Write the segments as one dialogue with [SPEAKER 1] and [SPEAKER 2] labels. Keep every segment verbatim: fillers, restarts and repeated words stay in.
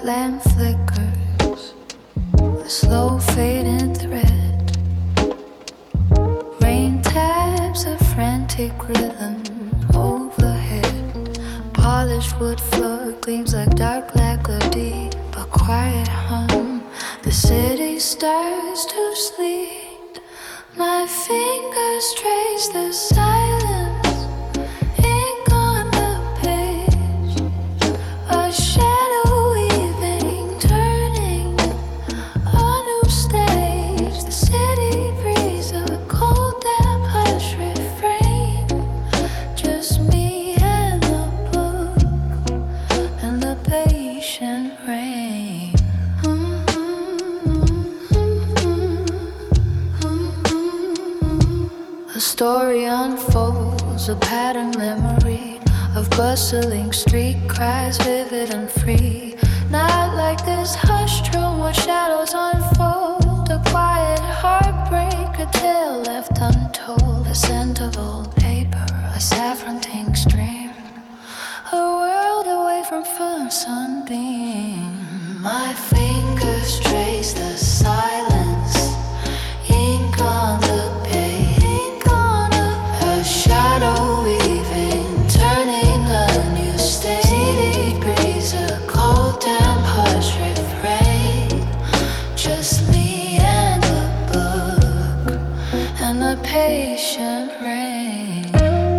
[SPEAKER 1] lamp flickers, a slow fading thread. Rain taps a frantic rhythm overhead. Polished wood floor gleams like dark lacquer deep, a quiet hum. The city starts to sleep. My fingers trace the silence, ink on the page, a shadow weaving, turning a new stage. The city breeze, a cold damp hush refrain, just me and the book and the patient rain. A story unfolds, a pattern memory of bustling street cries, vivid and free. Not like this hushed room where shadows unfold. A quiet heartbreak, a tale left untold. The scent of old paper, a saffron tinged stream, a world away from first sunbeam. My fingers trace the silence, ink on the shadow weaving, turning a new state. City breeze, a cold damp hush refrain, just me and the book and the patient rain.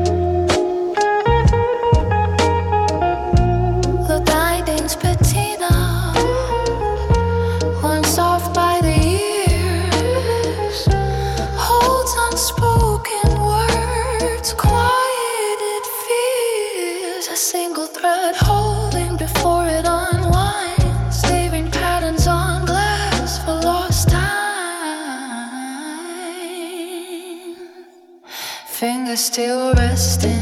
[SPEAKER 1] The binding's patina, one soft by the ears, holds unspoken words, quieted fears, a single thread holding before it unwinds, leaving patterns on glass for lost time. Fingers still resting